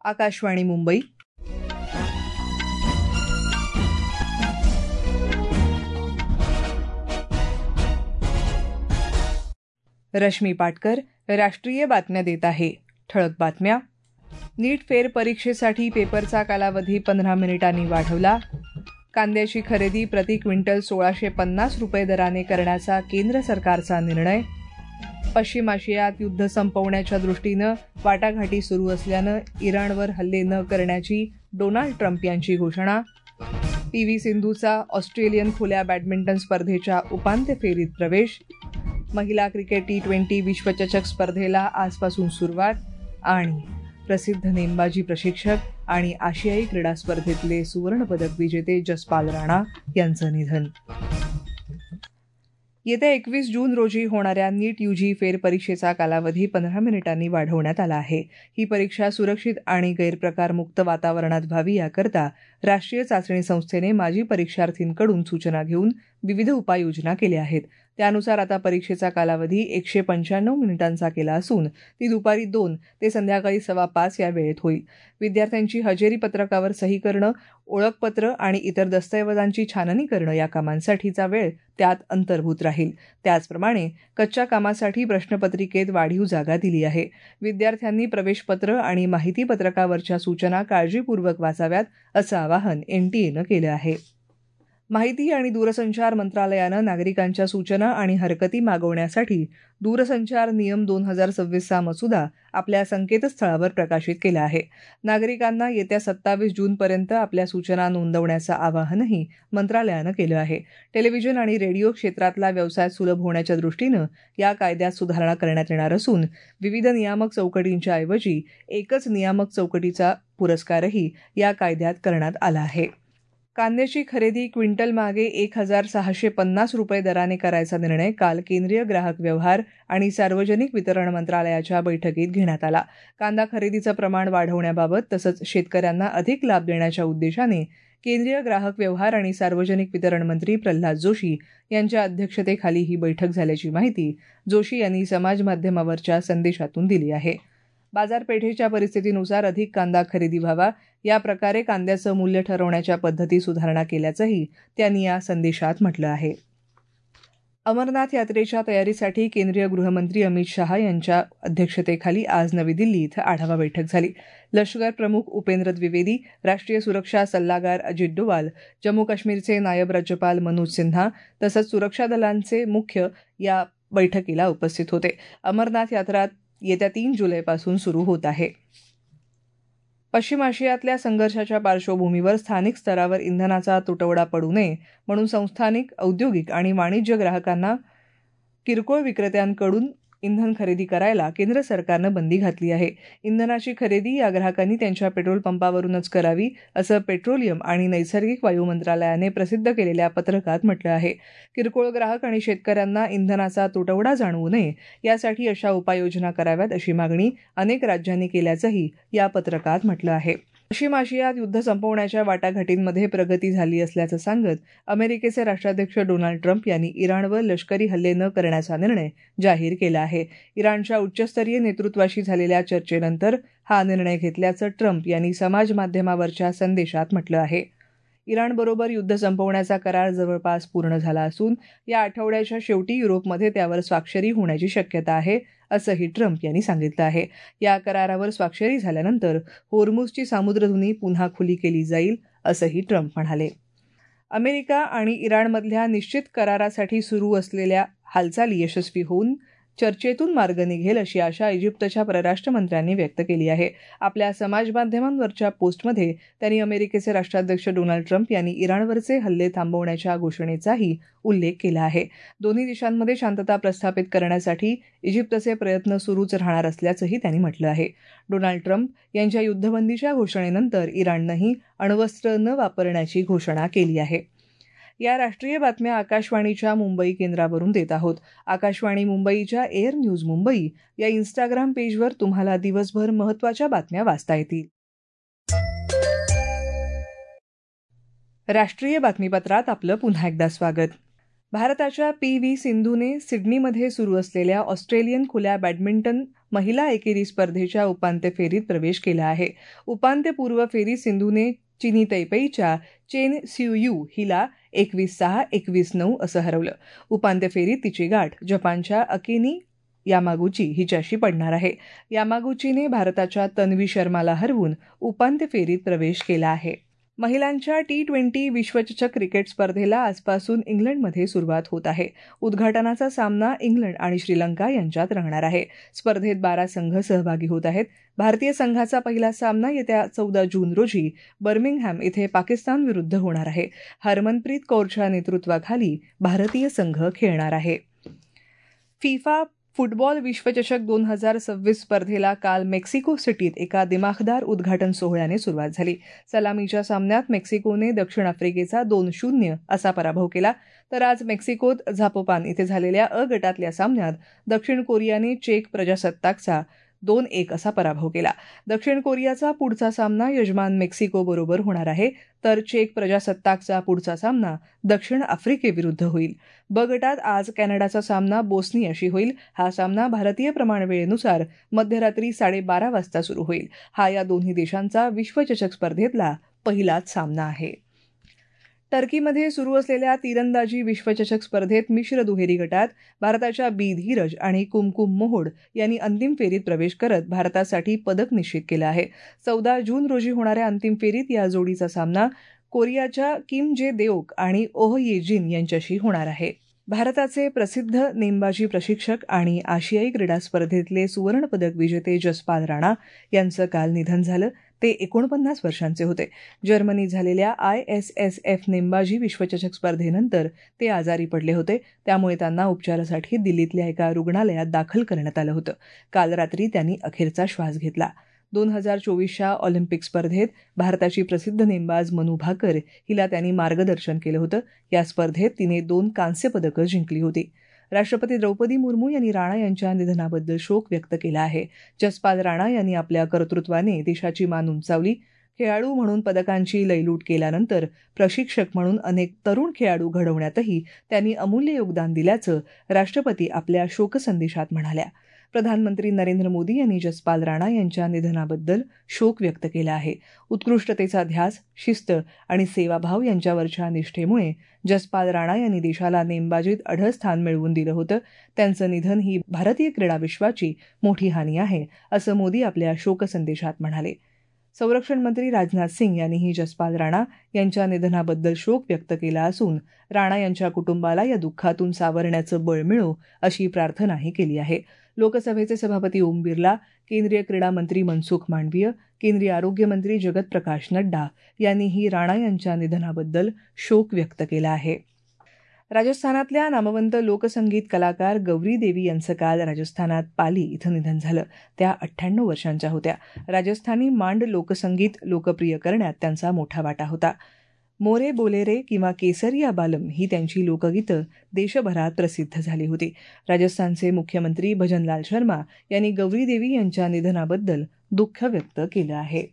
आकाशवाणी मुंबई. रश्मी पाटकर राष्ट्रीय बातम्या देत आहे. ठळक बातम्या. नीट फेरपरीक्षेसाठी पेपरचा कालावधी 15 मिनिटांनी वाढवला. कांद्याची खरेदी प्रति क्विंटल 1650 रुपये दराने करण्याचा केंद्र सरकारचा निर्णय. पश्चिम आशियात युद्ध संपवण्याच्या दृष्टीनं वाटाघाटी सुरू असल्यानं इराणवर हल्ले न करण्याची डोनाल्ड ट्रम्प यांची घोषणा. पी.व्ही. सिंधूचा ऑस्ट्रेलियन खुल्या बॅडमिंटन स्पर्धेच्या उपांत्य फेरीत प्रवेश. महिला क्रिकेट T20 विश्वचषक स्पर्धेला आजपासून सुरुवात. आणि प्रसिद्ध नेमबाजी प्रशिक्षक आणि आशियाई क्रीडा स्पर्धेतले सुवर्णपदक विजेते जसपाल राणा यांचं निधन. येत्या 21 जून रोजी होणाऱ्या नीट UG फेरपरीक्षेचा कालावधी 15 मिनिटांनी वाढवण्यात आला आहे. ही परीक्षा सुरक्षित आणि गैरप्रकारमुक्त वातावरणात व्हावी याकरता राष्ट्रीय चाचणी संस्थेने माजी परीक्षार्थींकडून सूचना घेऊन विविध उपाययोजना केल्या आहेत. त्यानुसार आता परीक्षेचा कालावधी 195 मिनिटांचा केला असून ती दुपारी 2 ते संध्याकाळी 5:15 या वेळेत होईल. विद्यार्थ्यांची हजेरी पत्रकावर सही करणं, ओळखपत्र आणि इतर दस्तऐवजांची छाननी करणं या कामांसाठीचा वेळ त्यात अंतर्भूत राहील. त्याचप्रमाणे कच्च्या कामासाठी प्रश्नपत्रिकेत वाढीव जागा दिली आहे. विद्यार्थ्यांनी प्रवेशपत्र आणि माहिती पत्रकावरच्या सूचना काळजीपूर्वक वाचाव्यात असं आवाहन NTAनं केलं आहे. माहिती आणि दूरसंचार मंत्रालयानं नागरिकांच्या सूचना आणि हरकती मागवण्यासाठी दूरसंचार नियम 2026चा मसुदा आपल्या संकेतस्थळावर प्रकाशित केला आहे. नागरिकांना येत्या 27 जूनपर्यंत आपल्या सूचना नोंदवण्याचं आवाहनही मंत्रालयानं केलं आहे. टेलिव्हिजन आणि रेडिओ क्षेत्रातला व्यवसाय सुलभ होण्याच्या दृष्टीनं या कायद्यात सुधारणा करण्यात येणार असून विविध नियामक चौकटींच्या ऐवजी एकच नियामक चौकटीचा पुरस्कारही या कायद्यात करण्यात आला आहे. कांद्याची खरेदी क्विंटलमागे 1650 रुपये दराने करायचा निर्णय काल केंद्रीय ग्राहक व्यवहार आणि सार्वजनिक वितरण मंत्रालयाच्या बैठकीत घेण्यात आला. कांदा खरेदीचं प्रमाण वाढवण्याबाबत तसंच शेतकऱ्यांना अधिक लाभ देण्याच्या उद्देशाने केंद्रीय ग्राहक व्यवहार आणि सार्वजनिक वितरण मंत्री प्रल्हाद जोशी यांच्या अध्यक्षतेखाली ही बैठक झाल्याची माहिती जोशी यांनी समाजमाध्यमावरच्या संदेशातून दिली आहे. बाजारपेठेच्या परिस्थितीनुसार अधिक कांदा खरेदी व्हावा या प्रकारे कांद्याचं मूल्य ठरवण्याच्या पद्धती सुधारणा केल्याचंही त्यांनी या संदेशात म्हटलं आहे. अमरनाथ यात्रेच्या तयारीसाठी केंद्रीय गृहमंत्री अमित शहा यांच्या अध्यक्षतेखाली आज नवी दिल्ली इथं आढावा बैठक झाली. लष्कर प्रमुख उपेंद्र द्विवेदी, राष्ट्रीय सुरक्षा सल्लागार अजित डोवाल, जम्मू काश्मीरचे नायब राज्यपाल मनोज सिन्हा तसंच सुरक्षा दलांचे मुख्य या बैठकीला उपस्थित होते. अमरनाथ यात्रा येत्या 3 जुलैपासून सुरू होत आहे. पश्चिम आशियातल्या संघर्षाच्या पार्श्वभूमीवर स्थानिक स्तरावर इंधनाचा तुटवडा पडू नये म्हणून संस्थानिक, औद्योगिक आणि वाणिज्य ग्राहकांना किरकोळ विक्रेत्यांकडून इंधन खरेदी करायला केंद्र सरकारनं बंदी घातली आहे. इंधनाची खरेदी या ग्राहकांनी त्यांच्या पेट्रोल पंपावरूनच करावी असं पेट्रोलियम आणि नैसर्गिक वायू मंत्रालयाने प्रसिद्ध केलेल्या पत्रकात म्हटलं आहे. किरकोळ ग्राहक आणि शेतकऱ्यांना इंधनाचा तुटवडा जाणवू नये यासाठी अशा उपाययोजना कराव्यात अशी मागणी अनेक राज्यांनी केल्याचंही या पत्रकात म्हटलं आहे. पश्चिम आशियात युद्ध संपवण्याच्या वाटाघाटींमध्ये प्रगती झाली असल्याचं सांगत अमेरिकेचे राष्ट्राध्यक्ष डोनाल्ड ट्रम्प यांनी इराणवर लष्करी हल्ले न करण्याचा निर्णय जाहीर केला आहे. इराणच्या उच्चस्तरीय नेतृत्वाशी झालेल्या चर्चेनंतर हा निर्णय घेतल्याचं ट्रम्प यांनी समाजमाध्यमावरच्या संदेशात म्हटलं आहे. इराणबरोबर युद्ध संपवण्याचा करार जवळपास पूर्ण झाला असून या आठवड्याच्या शेवटी युरोपमध्ये त्यावर स्वाक्षरी होण्याची शक्यता आहे असंही ट्रम्प यांनी सांगितलं आहे. या करारावर स्वाक्षरी झाल्यानंतर होर्मुझची सामुद्रधुनी पुन्हा खुली केली जाईल असंही ट्रम्प म्हणाले. अमेरिका आणि इराणमधल्या निश्चित करारासाठी सुरू असलेल्या हालचाली यशस्वी होऊन चर्चेतून मार्ग निघेल अशी आशा इजिप्तच्या परराष्ट्र मंत्र्यांनी व्यक्त केली आहे. आपल्या समाजमाध्यमांवरच्या पोस्टमध्ये त्यांनी अमेरिकेचे राष्ट्राध्यक्ष डोनाल्ड ट्रम्प यांनी इराणवरचे हल्ले थांबवण्याच्या घोषणेचाही उल्लेख केला आहे. दोन्ही देशांमध्ये शांतता प्रस्थापित करण्यासाठी इजिप्तचे प्रयत्न सुरूच राहणार असल्याचंही त्यांनी म्हटलं आहे. डोनाल्ड ट्रम्प यांच्या युद्धबंदीच्या घोषणेनंतर इराणनंही अण्वस्त्र न वापरण्याची घोषणा केली आहे. या राष्ट्रीय बातम्या आकाशवाणीच्या मुंबई केंद्रावरून देत आहोत. आकाशवाणी मुंबईच्या एअर न्यूज मुंबई या इंस्टाग्राम पेजवर तुम्हाला दिवसभर महत्त्वाच्या बातम्या वाचता येतील. राष्ट्रीय बातमीपत्रात आपलं पुन्हा एकदा स्वागत. भारताच्या PV सिंधूने सिडनीमध्ये सुरू असलेल्या ऑस्ट्रेलियन खुल्या बॅडमिंटन महिला एकेरी स्पर्धेच्या उपांत्य फेरीत प्रवेश केला आहे. उपांत्यपूर्व फेरीत सिंधूने चीनी तैपेईच्या चेन सियुयू हिला 21-6, 21-9 असं हरवलं. उपांत्य फेरीत तिची गाठ जपानच्या अकेनी यामागुची हिच्याशी पडणार आहे. यामागुचीने भारताच्या तन्वी शर्माला हरवून उपांत्य फेरीत प्रवेश केला आहे. महिलांच्या T20 विश्वचषक क्रिकेट स्पर्धेला आजपासून इंग्लंडमध्ये सुरुवात होत आहे. उद्घाटनाचा सामना इंग्लंड आणि श्रीलंका यांच्यात रंगणार आहे. स्पर्धेत 12 संघ सहभागी होत आहेत. भारतीय संघाचा पहिला सामना येत्या 14 जून रोजी बर्मिंगहॅम इथे पाकिस्तान विरुद्ध होणार आहे. हरमनप्रीत कौरच्या नेतृत्वाखाली भारतीय संघ खेळणार आहे. फिफा फुटबॉल विश्वचषक 2026 स्पर्धेला काल मेक्सिको सिटीत एका दिमाखदार उद्घाटन सोहळ्याने सुरुवात झाली. सलामीच्या सामन्यात मेक्सिकोने दक्षिण आफ्रिकेचा 2-0 असा पराभव केला. तर आज मेक्सिकोत झापोपान इथे झालेल्या अ गटातल्या सामन्यात दक्षिण कोरियाने चेक प्रजासत्ताकचा 2-1 असा पराभव केला. दक्षिण कोरियाचा पुढचा सामना यजमान मेक्सिकोबरोबर होणार आहे, तर चेक प्रजासत्ताकचा पुढचा सामना दक्षिण आफ्रिकेविरुद्ध होईल. ब गटात आज कॅनडाचा सामना बोस्नियाशी होईल. हा सामना भारतीय प्रमाणवेळेनुसार मध्यरात्री 12:30 वाजता सुरू होईल. हा या दोन्ही देशांचा विश्वचषक स्पर्धेतला पहिलाच सामना आहे. टर्कीमध्ये सुरू असलेल्या तिरंदाजी विश्वचषक स्पर्धेत मिश्र दुहेरी गटात भारताच्या बी धीरज आणि कुमकुम मोहोड यांनी अंतिम फेरीत प्रवेश करत भारतासाठी पदक निश्चित केलं आहे. 14 जून रोजी होणाऱ्या अंतिम फेरीत या जोडीचा सामना कोरियाच्या किम जे देओक आणि ओह ये जिन यांच्याशी होणार आहे. भारताचे प्रसिद्ध नेमबाजी प्रशिक्षक आणि आशियाई क्रीडा स्पर्धेतले सुवर्णपदक विजेते जसपाल राणा यांचं काल निधन झालं. ते 49 वर्षांचे होते. जर्मनीत झालेल्या ISSF नेमबाजी विश्वचषक स्पर्धेनंतर ते आजारी पडले होते. त्यामुळे त्यांना उपचारासाठी दिल्लीतल्या एका रुग्णालयात दाखल करण्यात आलं होतं. काल रात्री त्यांनी अखेरचा श्वास घेतला. 2024च्या ऑलिम्पिक स्पर्धेत भारताची प्रसिद्ध नेमबाज मनू भाकर हिला त्यांनी मार्गदर्शन केलं होतं. या स्पर्धेत तिने 2 कांस्य पदकं जिंकली होती. राष्ट्रपती द्रौपदी मुर्मू यांनी राणा यांच्या निधनाबद्दल शोक व्यक्त केला आहे. जसपाल राणा यांनी आपल्या कर्तृत्वाने देशाची मान उंचावली. खेळाडू म्हणून पदकांची लयलूट केल्यानंतर प्रशिक्षक म्हणून अनेक तरुण खेळाडू घडवण्यातही त्यांनी अमूल्य योगदान दिल्याचं राष्ट्रपती आपल्या शोकसंदेशात म्हणाल्या. प्रधानमंत्री नरेंद्र मोदी यांनी जसपाल राणा यांच्या निधनाबद्दल शोक व्यक्त केला आहे. उत्कृष्टतेचा ध्यास, शिस्त आणि सेवाभाव यांच्यावरच्या निष्ठेमुळे जसपाल राणा यांनी देशाला नेमबाजीत अढळ स्थान मिळवून दिलं होतं. त्यांचं निधन ही भारतीय क्रीडा विश्वाची मोठी हानी आहे, असं मोदी आपल्या शोकसंदेशात म्हणाले. संरक्षण मंत्री राजनाथ सिंग यांनीही जसपाल राणा यांच्या निधनाबद्दल शोक व्यक्त केला असून राणा यांच्या कुटुंबाला या दुःखातून सावरण्याचं बळ मिळो अशी प्रार्थनाही केली आहे. लोकसभेचे सभापती ओम बिर्ला, केंद्रीय क्रीडा मंत्री मनसुख मांडवीय, केंद्रीय आरोग्य मंत्री जगत प्रकाश नड्डा यांनीही राणा यांच्या निधनाबद्दल शोक व्यक्त केला आहे. राजस्थानातल्या नामवंत लोकसंगीत कलाकार गौरी देवी यांचं काल राजस्थानात पाली इथं निधन झालं. त्या 98 वर्षांच्या होत्या. राजस्थानी मांड लोकसंगीत लोकप्रिय करण्यात त्यांचा मोठा वाटा होता. मोरे बोलेरे किंवा केसरिया बालम ही त्यांची लोकगीतं देशभरात प्रसिद्ध झाली होती. राजस्थानचे मुख्यमंत्री भजनलाल शर्मा यांनी गौरी देवी यांच्या निधनाबद्दल दुःख व्यक्त केलं आहे.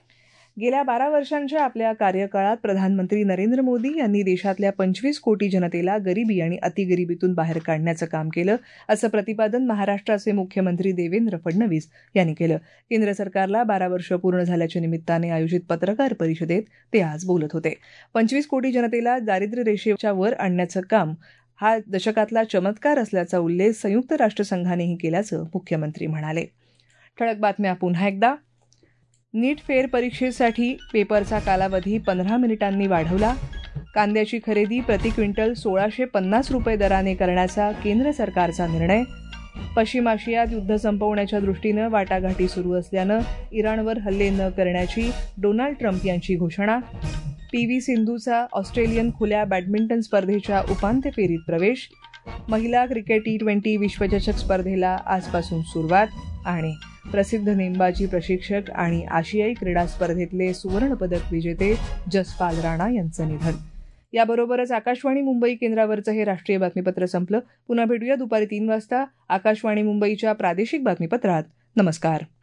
गेल्या 12 वर्षांच्या आपल्या कार्यकाळात प्रधानमंत्री नरेंद्र मोदी यांनी देशातल्या 25 कोटी जनतेला गरिबी आणि अतिगरिबीतून बाहेर काढण्याचं काम केलं, असं प्रतिपादन महाराष्ट्राचे मुख्यमंत्री देवेंद्र फडणवीस यांनी केलं. केंद्र सरकारला 12 वर्ष पूर्ण झाल्याच्या निमित्ताने आयोजित पत्रकार परिषदेत ते आज बोलत होते. 25 कोटी जनतेला दारिद्र्य रेषेच्या वर आणण्याचं काम हा दशकातला चमत्कार असल्याचा उल्लेख संयुक्त राष्ट्रसंघानेही केल्याचं मुख्यमंत्री म्हणाले. ठळक बातम्या पुन्हा एकदा. नीट फेरपरीक्षेसाठी पेपरचा कालावधी 15 मिनिटांनी वाढवला. कांद्याची खरेदी प्रति क्विंटल 1650 रुपये दराने करण्याचा केंद्र सरकारचा निर्णय. पश्चिम आशियात युद्ध संपवण्याच्या दृष्टीनं वाटाघाटी सुरू असल्यानं इराणवर हल्ले न करण्याची डोनाल्ड ट्रम्प यांची घोषणा. PV सिंधूचा ऑस्ट्रेलियन खुल्या बॅडमिंटन स्पर्धेच्या उपांत्य फेरीत प्रवेश. महिला क्रिकेट T20 विश्वचषक स्पर्धेला आजपासून सुरुवात. आणि प्रसिद्ध नेमबाजी प्रशिक्षक आणि आशियाई क्रीडा स्पर्धेतले सुवर्णपदक विजेते जसपाल राणा यांचं निधन. याबरोबरच आकाशवाणी मुंबई केंद्रावरचं हे राष्ट्रीय बातमीपत्र संपलं. पुन्हा भेटूया दुपारी 3 वाजता आकाशवाणी मुंबईच्या प्रादेशिक बातमीपत्रात. नमस्कार.